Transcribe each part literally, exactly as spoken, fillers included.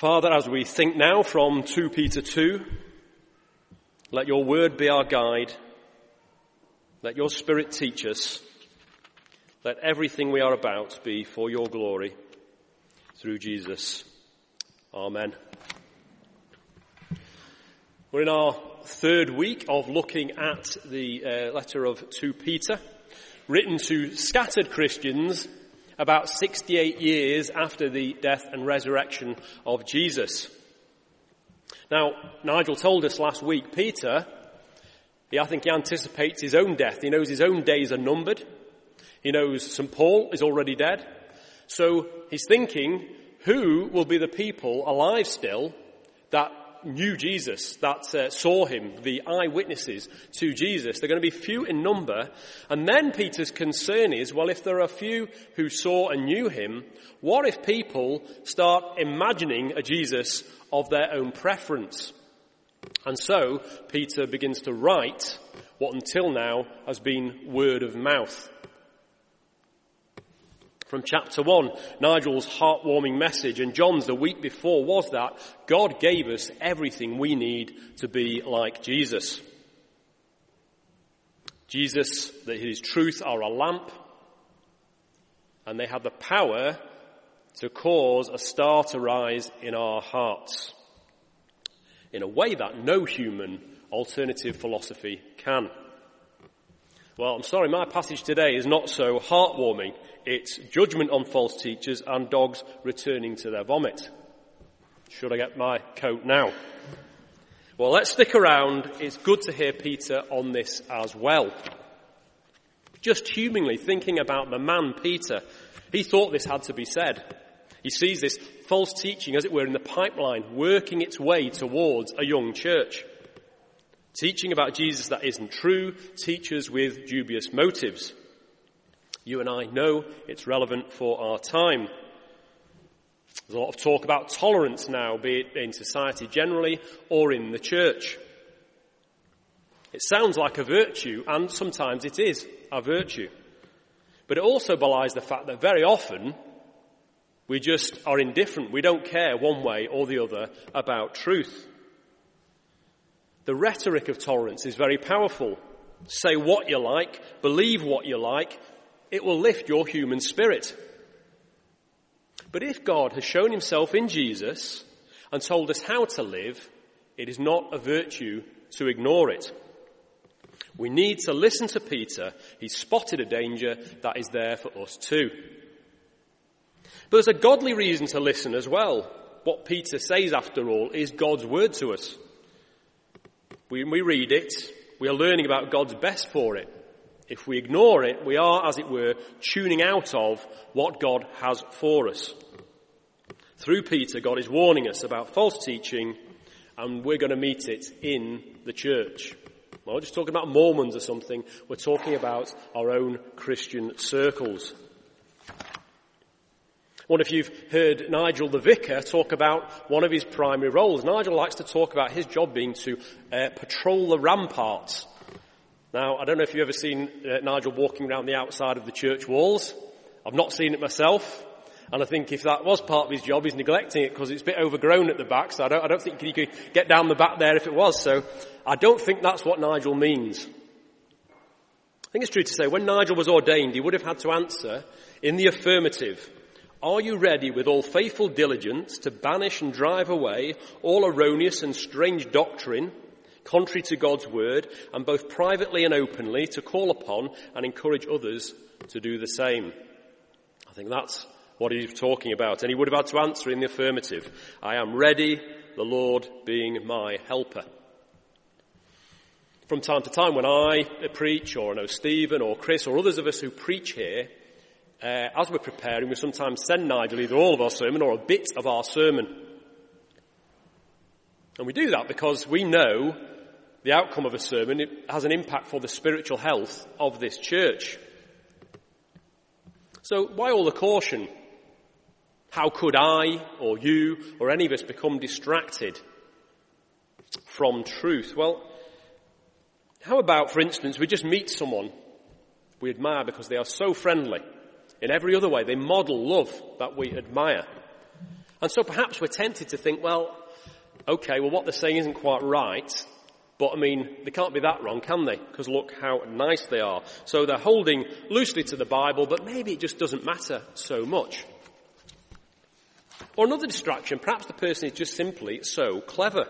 Father, as we think now from Second Peter two, let your word be our guide. Let your Spirit teach us. Let everything we are about be for your glory through Jesus. Amen. We're in our third week of looking at the uh, letter of Second Peter, written to scattered Christians about sixty-eight years after the death and resurrection of Jesus. Now, Nigel told us last week, Peter, he, I think he anticipates his own death. He knows his own days are numbered. He knows Saint Paul is already dead. So he's thinking, who will be the people alive still that knew Jesus, that uh, saw him, the eyewitnesses to Jesus? They're going to be few in number. And then Peter's concern is, well, if there are few who saw and knew him, what if people start imagining a Jesus of their own preference? And so Peter begins to write what until now has been word of mouth. From chapter one, Nigel's heartwarming message and John's the week before was that God gave us everything we need to be like Jesus. Jesus, that his truth are a lamp, and they have the power to cause a star to rise in our hearts in a way that no human alternative philosophy can. Well, I'm sorry, my passage today is not so heartwarming. It's judgment on false teachers and dogs returning to their vomit. Should I get my coat now? Well, let's stick around. It's good to hear Peter on this as well. Just humanly thinking about the man Peter, he thought this had to be said. He sees this false teaching, as it were, in the pipeline, working its way towards a young church. Teaching about Jesus that isn't true, teachers with dubious motives. You and I know it's relevant for our time. There's a lot of talk about tolerance now, be it in society generally or in the church. It sounds like a virtue, and sometimes it is a virtue. But it also belies the fact that very often we just are indifferent. We don't care one way or the other about truth. The rhetoric of tolerance is very powerful. Say what you like, believe what you like, it will lift your human spirit. But if God has shown himself in Jesus and told us how to live, it is not a virtue to ignore it. We need to listen to Peter. He spotted a danger that is there for us too. But there's a godly reason to listen as well. What Peter says, after all, is God's word to us. When we read it, we are learning about God's best for it. If we ignore it, we are, as it were, tuning out of what God has for us. Through Peter, God is warning us about false teaching, and we're going to meet it in the church. We're not just talking about Mormons or something. We're talking about our own Christian circles. I wonder if you've heard Nigel the vicar talk about one of his primary roles. Nigel likes to talk about his job being to uh, patrol the ramparts. Now, I don't know if you've ever seen uh, Nigel walking around the outside of the church walls. I've not seen it myself. And I think if that was part of his job, he's neglecting it because it's a bit overgrown at the back. So I don't, I don't think he could get down the back there if it was. So I don't think that's what Nigel means. I think it's true to say when Nigel was ordained, he would have had to answer in the affirmative. Are you ready with all faithful diligence to banish and drive away all erroneous and strange doctrine, contrary to God's word, and both privately and openly to call upon and encourage others to do the same? I think that's what he's talking about. And he would have had to answer in the affirmative. I am ready, the Lord being my helper. From time to time when I preach, or I know Stephen or Chris or others of us who preach here, Uh, as we're preparing, we sometimes send Nigel either all of our sermon or a bit of our sermon. And we do that because we know the outcome of a sermon it has an impact for the spiritual health of this church. So why all the caution? How could I or you or any of us become distracted from truth? Well, how about, for instance, we just meet someone we admire because they are so friendly. In every other way, they model love that we admire. And so perhaps we're tempted to think, well, okay, well what they're saying isn't quite right, but I mean, they can't be that wrong, can they? Because look how nice they are. So they're holding loosely to the Bible, but maybe it just doesn't matter so much. Or another distraction, perhaps the person is just simply so clever.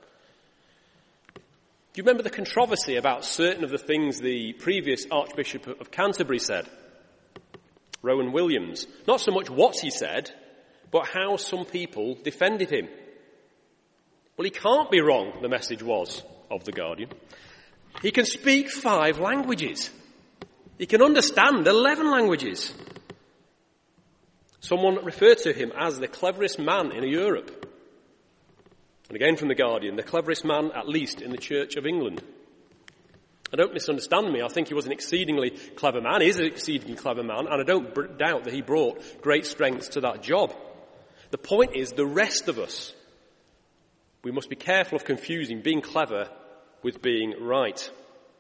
Do you remember the controversy about certain of the things the previous Archbishop of Canterbury said? Rowan Williams. Not so much what he said, but how some people defended him. Well, he can't be wrong, the message was of The Guardian. He can speak five languages. He can understand eleven languages. Someone referred to him as the cleverest man in Europe. And again from The Guardian, the cleverest man at least in the Church of England. And don't misunderstand me, I think he was an exceedingly clever man. He is an exceedingly clever man, and I don't b- doubt that he brought great strength to that job. The point is, the rest of us, we must be careful of confusing being clever with being right.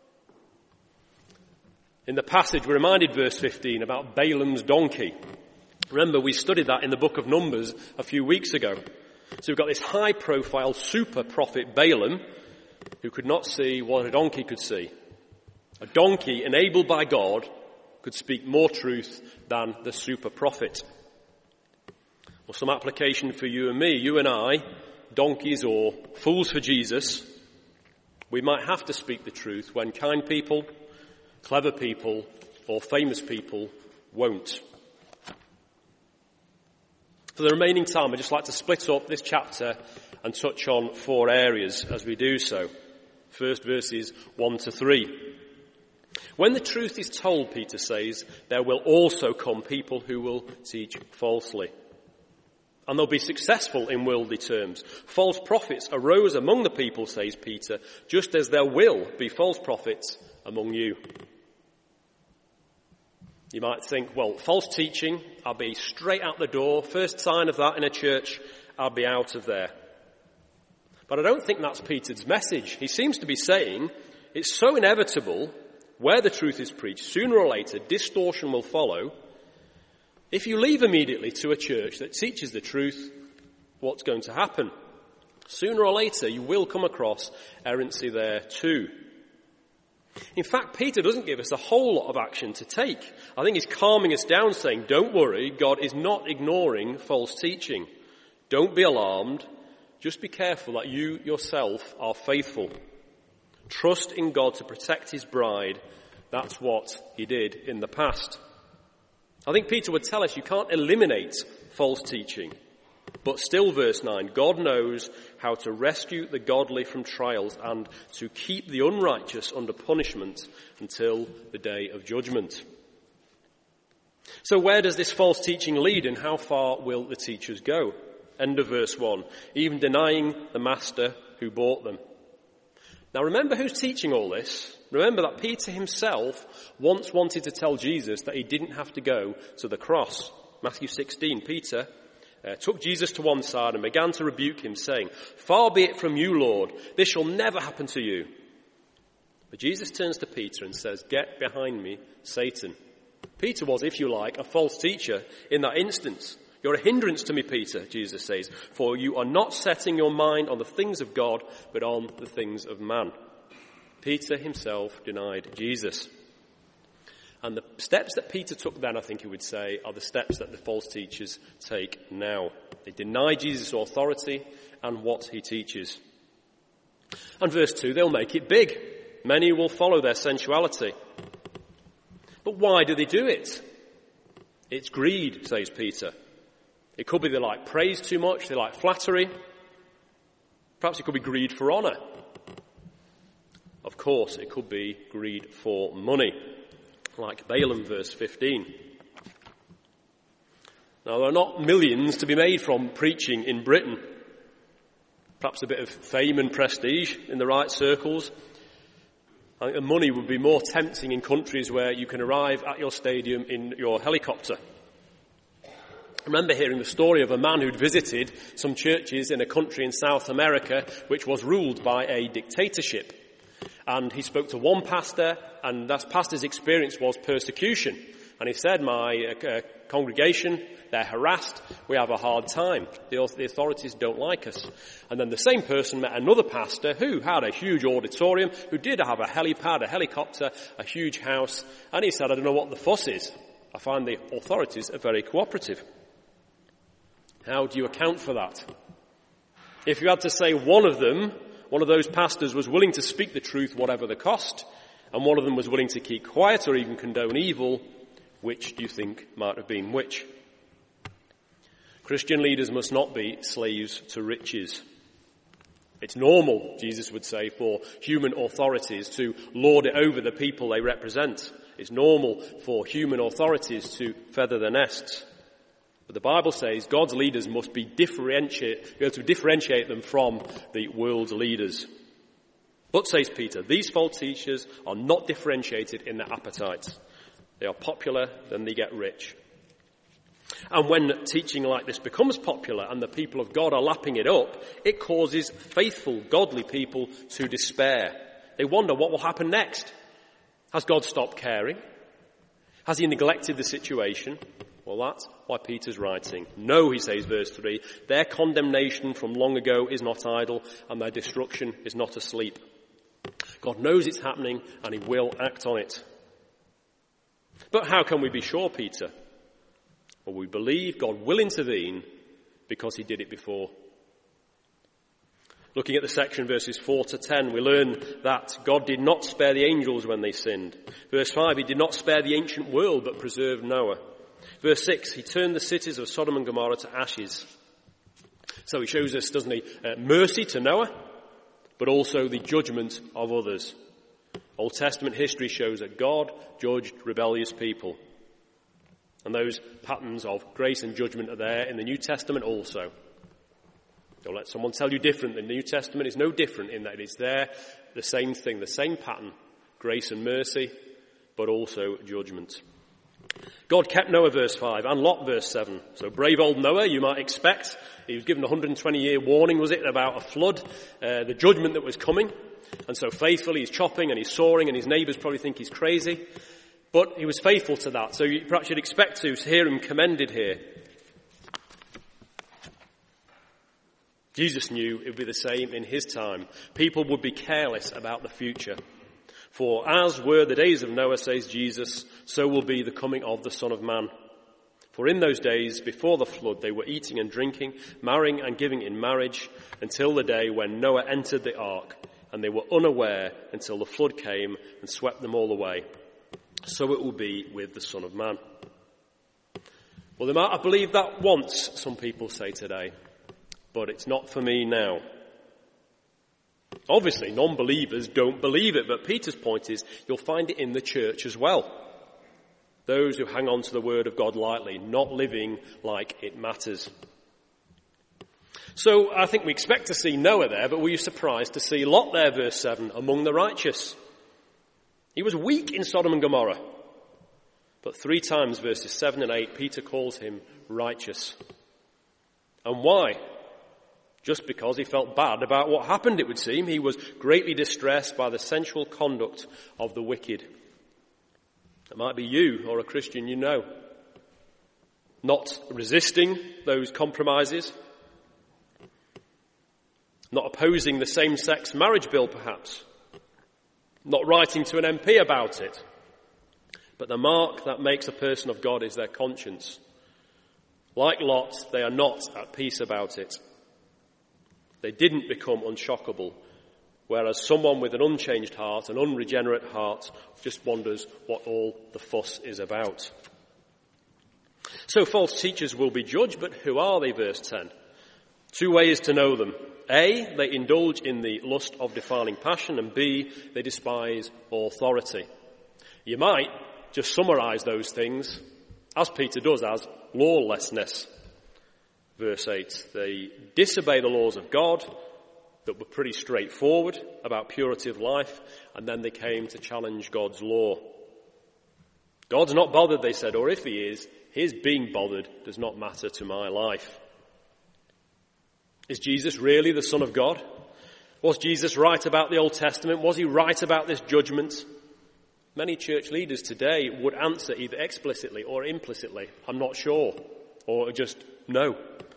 In the passage, we're reminded, verse fifteen, about Balaam's donkey. Remember, we studied that in the book of Numbers a few weeks ago. So we've got this high-profile super prophet Balaam, who could not see what a donkey could see. A donkey enabled by God could speak more truth than the super prophet. Well, some application for you and me, you and I, donkeys or fools for Jesus, we might have to speak the truth when kind people, clever people, or famous people won't. For the remaining time, I'd just like to split up this chapter and touch on four areas as we do so. First, verses one to three. When the truth is told, Peter says, there will also come people who will teach falsely. And they'll be successful in worldly terms. False prophets arose among the people, says Peter, just as there will be false prophets among you. You might think, well, false teaching, I'll be straight out the door. First sign of that in a church, I'll be out of there. But I don't think that's Peter's message. He seems to be saying it's so inevitable where the truth is preached, sooner or later distortion will follow. If you leave immediately to a church that teaches the truth, what's going to happen? Sooner or later, you will come across errancy there too. In fact, Peter doesn't give us a whole lot of action to take. I think he's calming us down, saying, don't worry, God is not ignoring false teaching. Don't be alarmed. Just be careful that you yourself are faithful. Trust in God to protect his bride. That's what he did in the past. I think Peter would tell us you can't eliminate false teaching. But still, verse nine, God knows how to rescue the godly from trials and to keep the unrighteous under punishment until the day of judgment. So where does this false teaching lead, and how far will the teachers go? End of verse one, even denying the master who bought them. Now remember who's teaching all this. Remember that Peter himself once wanted to tell Jesus that he didn't have to go to the cross. Matthew sixteen, Peter uh, took Jesus to one side and began to rebuke him, saying, "Far be it from you, Lord, this shall never happen to you." But Jesus turns to Peter and says, "Get behind me, Satan." Peter was, if you like, a false teacher in that instance. "You're a hindrance to me, Peter," Jesus says, "for you are not setting your mind on the things of God, but on the things of man." Peter himself denied Jesus. And the steps that Peter took then, I think he would say, are the steps that the false teachers take now. They deny Jesus' authority and what he teaches. And verse two, they'll make it big. Many will follow their sensuality. But why do they do it? It's greed, says Peter. It could be they like praise too much, they like flattery. Perhaps it could be greed for honour. Of course, it could be greed for money, like Balaam, verse fifteen. Now, there are not millions to be made from preaching in Britain. Perhaps a bit of fame and prestige in the right circles. I think the money would be more tempting in countries where you can arrive at your stadium in your helicopter. I remember hearing the story of a man who'd visited some churches in a country in South America which was ruled by a dictatorship. And he spoke to one pastor, and that pastor's experience was persecution. And he said, my uh, congregation, they're harassed. We have a hard time. The, the authorities don't like us. And then the same person met another pastor who had a huge auditorium, who did have a helipad, a helicopter, a huge house. And he said, I don't know what the fuss is. I find the authorities are very cooperative. How do you account for that? If you had to say one of them, one of those pastors was willing to speak the truth whatever the cost, and one of them was willing to keep quiet or even condone evil, which do you think might have been which? Christian leaders must not be slaves to riches. It's normal, Jesus would say, for human authorities to lord it over the people they represent. It's normal for human authorities to feather their nests. But the Bible says God's leaders must be differentiate, be able to differentiate them from the world's leaders. But, says Peter, these false teachers are not differentiated in their appetites. They are popular, then they get rich. And when teaching like this becomes popular and the people of God are lapping it up, it causes faithful, godly people to despair. They wonder what will happen next. Has God stopped caring? Has he neglected the situation? Well, that's why Peter's writing. No, he says, verse three, their condemnation from long ago is not idle, and their destruction is not asleep. God knows it's happening, and he will act on it. But how can we be sure, Peter? Well, we believe God will intervene because he did it before. Looking at the section verses four to ten, we learn that God did not spare the angels when they sinned. Verse five, he did not spare the ancient world, but preserved Noah. Verse six, he turned the cities of Sodom and Gomorrah to ashes. So he shows us, doesn't he, uh, mercy to Noah, but also the judgment of others. Old Testament history shows that God judged rebellious people. And those patterns of grace and judgment are there in the New Testament also. Don't let someone tell you different. The New Testament is no different in that it is there, the same thing, the same pattern, grace and mercy, but also judgment. God kept Noah, verse five, and Lot, verse seven. So brave old Noah, you might expect. He was given a one hundred twenty year warning, was it, about a flood, uh, the judgment that was coming. And so faithfully he's chopping and he's sawing and his neighbours probably think he's crazy. But he was faithful to that. So you, perhaps you'd expect to hear him commended here. Jesus knew it would be the same in his time. People would be careless about the future. For as were the days of Noah, says Jesus, so will be the coming of the Son of Man. For in those days before the flood they were eating and drinking, marrying and giving in marriage, until the day when Noah entered the ark, and they were unaware until the flood came and swept them all away. So it will be with the Son of Man. Well, they might have believed that once, some people say today, but it's not for me now. Obviously, non-believers don't believe it, but Peter's point is you'll find it in the church as well. Those who hang on to the word of God lightly, not living like it matters. So I think we expect to see Noah there, but were you surprised to see Lot there, verse seven, among the righteous? He was weak in Sodom and Gomorrah. But three times, verses seven and eight, Peter calls him righteous. And why? Just because he felt bad about what happened, it would seem. He was greatly distressed by the sensual conduct of the wicked. It might be you or a Christian you know. Not resisting those compromises. Not opposing the same-sex marriage bill, perhaps. Not writing to an M P about it. But the mark that makes a person of God is their conscience. Like Lot, they are not at peace about it. They didn't become unshockable, whereas someone with an unchanged heart, an unregenerate heart, just wonders what all the fuss is about. So false teachers will be judged, but who are they, verse ten? Two ways to know them. A, they indulge in the lust of defiling passion, and B, they despise authority. You might just summarise those things, as Peter does, as lawlessness. Verse eight, they disobey the laws of God that were pretty straightforward about purity of life, and then they came to challenge God's law. God's not bothered, they said, or if he is, his being bothered does not matter to my life. Is Jesus really the Son of God? Was Jesus right about the Old Testament? Was he right about this judgment? Many church leaders today would answer either explicitly or implicitly, I'm not sure, or just no.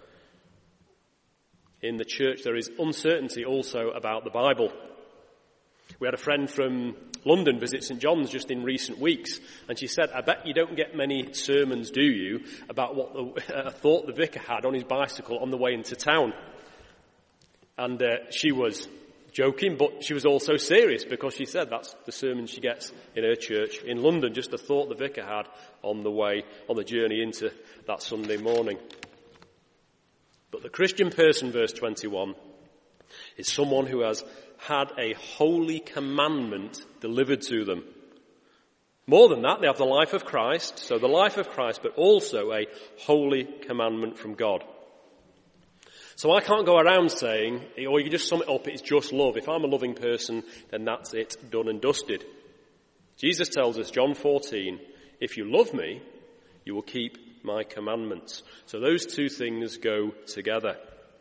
In the church there is uncertainty also about the Bible. We had a friend from London visit St John's just in recent weeks, and she said, I bet you don't get many sermons, do you, about what the uh, thought the vicar had on his bicycle on the way into town. And uh, she was joking, but she was also serious, because she said that's the sermon she gets in her church in London, just the thought the vicar had on the way, on the journey into that Sunday morning. But the Christian person, verse twenty-one, is someone who has had a holy commandment delivered to them. More than that, they have the life of Christ, so the life of Christ, but also a holy commandment from God. So I can't go around saying, or you can just sum it up, it's just love. If I'm a loving person, then that's it, done and dusted. Jesus tells us, John fourteen, if you love me, you will keep my commandments. So those two things go together.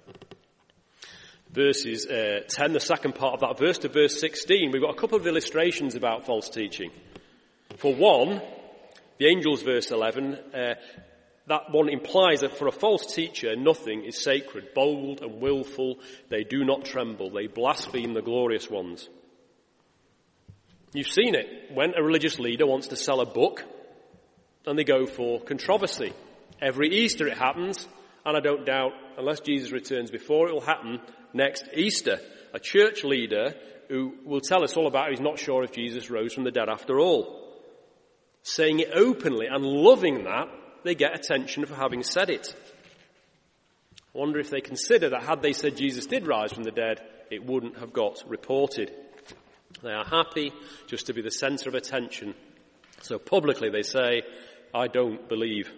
Verses uh, ten, the second part of that verse, to verse sixteen, we've got a couple of illustrations about false teaching. For one, the angels, verse eleven, uh, that one implies that for a false teacher, nothing is sacred. Bold and willful, they do not tremble. They blaspheme the glorious ones. You've seen it when a religious leader wants to sell a book and they go for controversy. Every Easter it happens, and I don't doubt, unless Jesus returns before, it will happen next Easter. A church leader who will tell us all about how he's not sure if Jesus rose from the dead after all. Saying it openly and loving that, they get attention for having said it. I wonder if they consider that had they said Jesus did rise from the dead, it wouldn't have got reported. They are happy just to be the centre of attention. So publicly they say, I don't believe.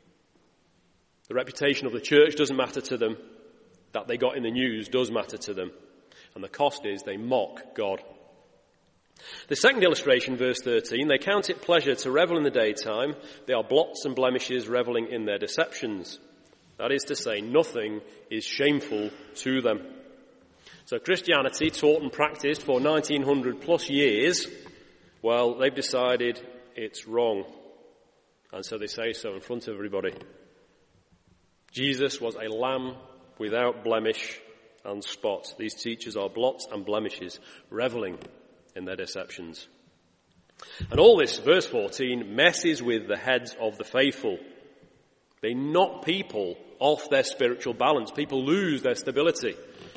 The reputation of the church doesn't matter to them. That they got in the news does matter to them. And the cost is they mock God. The second illustration, verse thirteen, they count it pleasure to revel in the daytime. They are blots and blemishes reveling in their deceptions. That is to say, nothing is shameful to them. So Christianity, taught and practiced for nineteen hundred plus years, well, they've decided it's wrong. And so they say so in front of everybody. Jesus was a lamb without blemish and spot. These teachers are blots and blemishes, reveling in their deceptions. And all this, verse fourteen, messes with the heads of the faithful. They knock people off their spiritual balance. People lose their stability.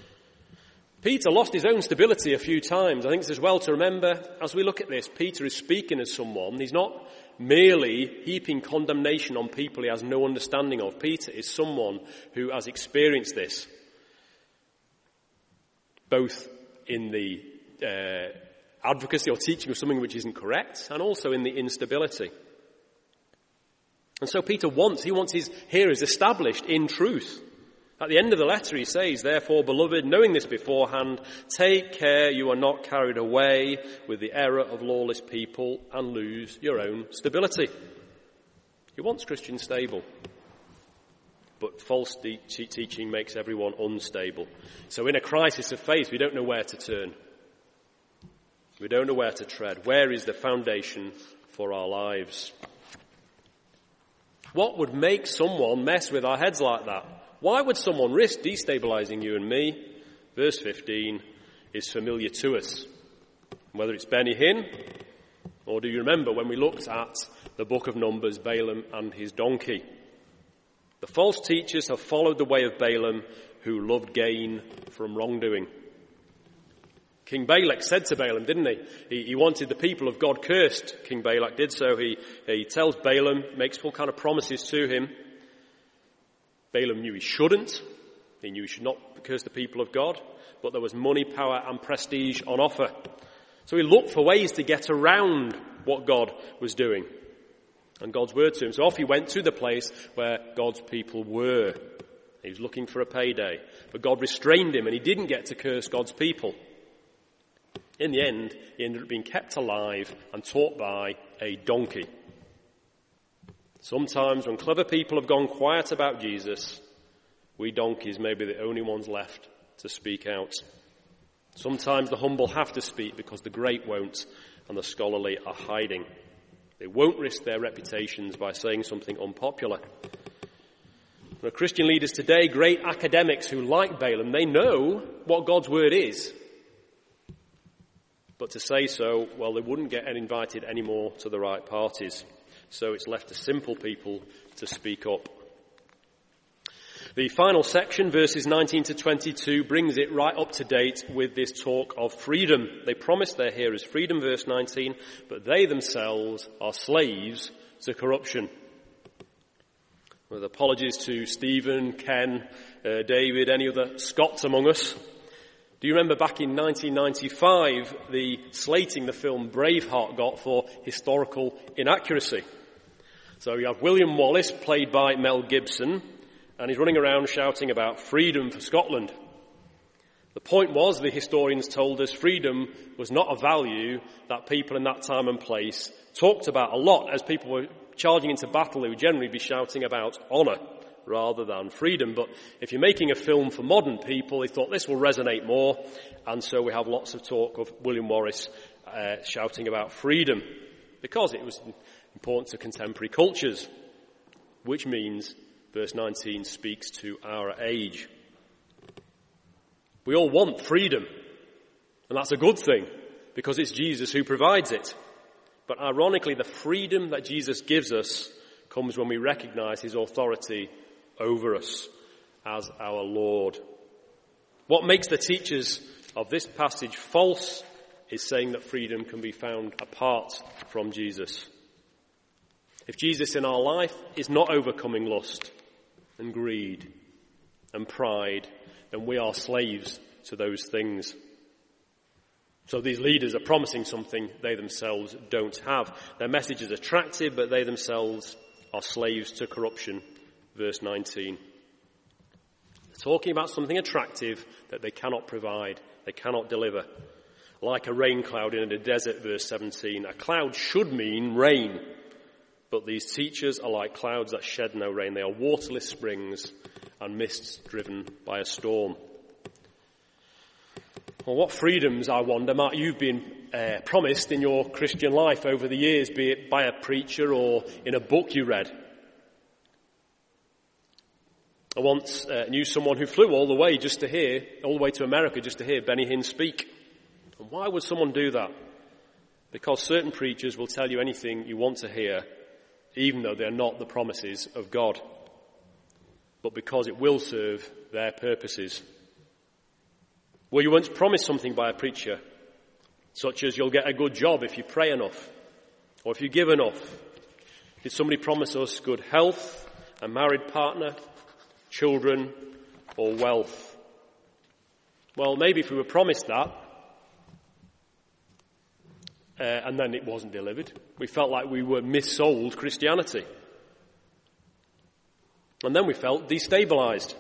Peter lost his own stability a few times. I think it's as well to remember, as we look at this, Peter is speaking as someone. He's not merely heaping condemnation on people he has no understanding of. Peter is someone who has experienced this, both in the uh, advocacy or teaching of something which isn't correct, and also in the instability. And so Peter wants, he wants his hearers established in truth. At the end of the letter he says, therefore, beloved, knowing this beforehand, take care you are not carried away with the error of lawless people and lose your own stability. He wants Christians stable. But false de- teaching makes everyone unstable. So in a crisis of faith, we don't know where to turn. We don't know where to tread. Where is the foundation for our lives? What would make someone mess with our heads like that? Why would someone risk destabilizing you and me? Verse fifteen is familiar to us. Whether it's Benny Hinn, or do you remember when we looked at the book of Numbers, Balaam and his donkey? The false teachers have followed the way of Balaam, who loved gain from wrongdoing. King Balak said to Balaam, didn't he? He, he wanted the people of God cursed. King Balak did so. He, he tells Balaam, makes full kind of promises to him. Balaam knew he shouldn't. He knew he should not curse the people of God. But there was money, power and prestige on offer. So he looked for ways to get around what God was doing and God's word to him. So off he went to the place where God's people were. He was looking for a payday. But God restrained him and he didn't get to curse God's people. In the end, he ended up being kept alive and taught by a donkey. Sometimes when clever people have gone quiet about Jesus, we donkeys may be the only ones left to speak out. Sometimes the humble have to speak because the great won't, and the scholarly are hiding. They won't risk their reputations by saying something unpopular. There are Christian leaders today, great academics who like Balaam. They know what God's word is. But to say so, well, they wouldn't get invited anymore to the right parties. So it's left to simple people to speak up. The final section, verses nineteen to twenty-two, brings it right up to date with this talk of freedom. They promise their hearers freedom, verse nineteen, but they themselves are slaves to corruption. With apologies to Stephen, Ken, uh, David, any other Scots among us. Do you remember back in nineteen ninety-five, the slating the film Braveheart got for historical inaccuracy? So you have William Wallace, played by Mel Gibson, and he's running around shouting about freedom for Scotland. The point was, the historians told us, freedom was not a value that people in that time and place talked about a lot. As people were charging into battle, they would generally be shouting about honour rather than freedom. But if you're making a film for modern people, they thought this will resonate more, and so we have lots of talk of William Wallace uh, shouting about freedom, because it was important to contemporary cultures, which means verse nineteen speaks to our age. We all want freedom, and that's a good thing, because it's Jesus who provides it. But ironically, the freedom that Jesus gives us comes when we recognize his authority over us as our Lord. What makes the teachers of this passage false is saying that freedom can be found apart from Jesus. If Jesus in our life is not overcoming lust and greed and pride, then we are slaves to those things. So these leaders are promising something they themselves don't have. Their message is attractive, but they themselves are slaves to corruption. Verse nineteen. They're talking about something attractive that they cannot provide, they cannot deliver. Like a rain cloud in a desert, verse seventeen. A cloud should mean rain. But these teachers are like clouds that shed no rain. They are waterless springs and mists driven by a storm. Well, what freedoms, I wonder, might you've been uh, promised in your Christian life over the years, be it by a preacher or in a book you read? I once uh, knew someone who flew all the way just to hear, all the way to America just to hear Benny Hinn speak. And why would someone do that? Because certain preachers will tell you anything you want to hear, even though they're not the promises of God, but because it will serve their purposes. Were you once promised something by a preacher, such as you'll get a good job if you pray enough, or if you give enough? Did somebody promise us good health, a married partner, children, or wealth? Well, maybe if we were promised that, Uh, and then it wasn't delivered, we felt like we were missold Christianity. And then we felt destabilized.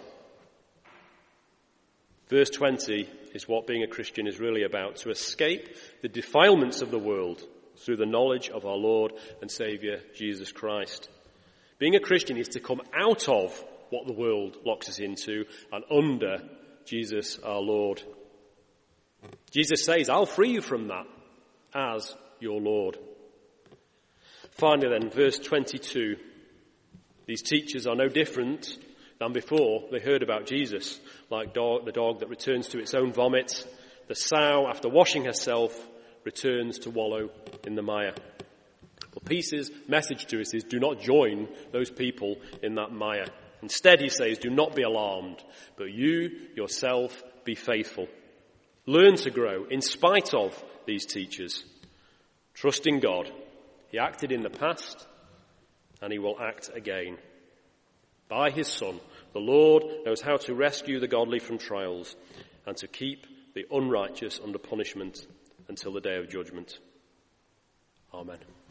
Verse twenty is what being a Christian is really about: to escape the defilements of the world through the knowledge of our Lord and Saviour, Jesus Christ. Being a Christian is to come out of what the world locks us into and under Jesus our Lord. Jesus says, I'll free you from that as your Lord. Finally then, verse twenty-two. These teachers are no different than before they heard about Jesus. Like dog, the dog that returns to its own vomit, the sow, after washing herself, returns to wallow in the mire. Well, Peter's message to us is, do not join those people in that mire. Instead, he says, do not be alarmed, but you yourself be faithful. Learn to grow in spite of these teachers. Trust in God. He acted in the past, and he will act again. By his Son, the Lord knows how to rescue the godly from trials and to keep the unrighteous under punishment until the day of judgment. Amen.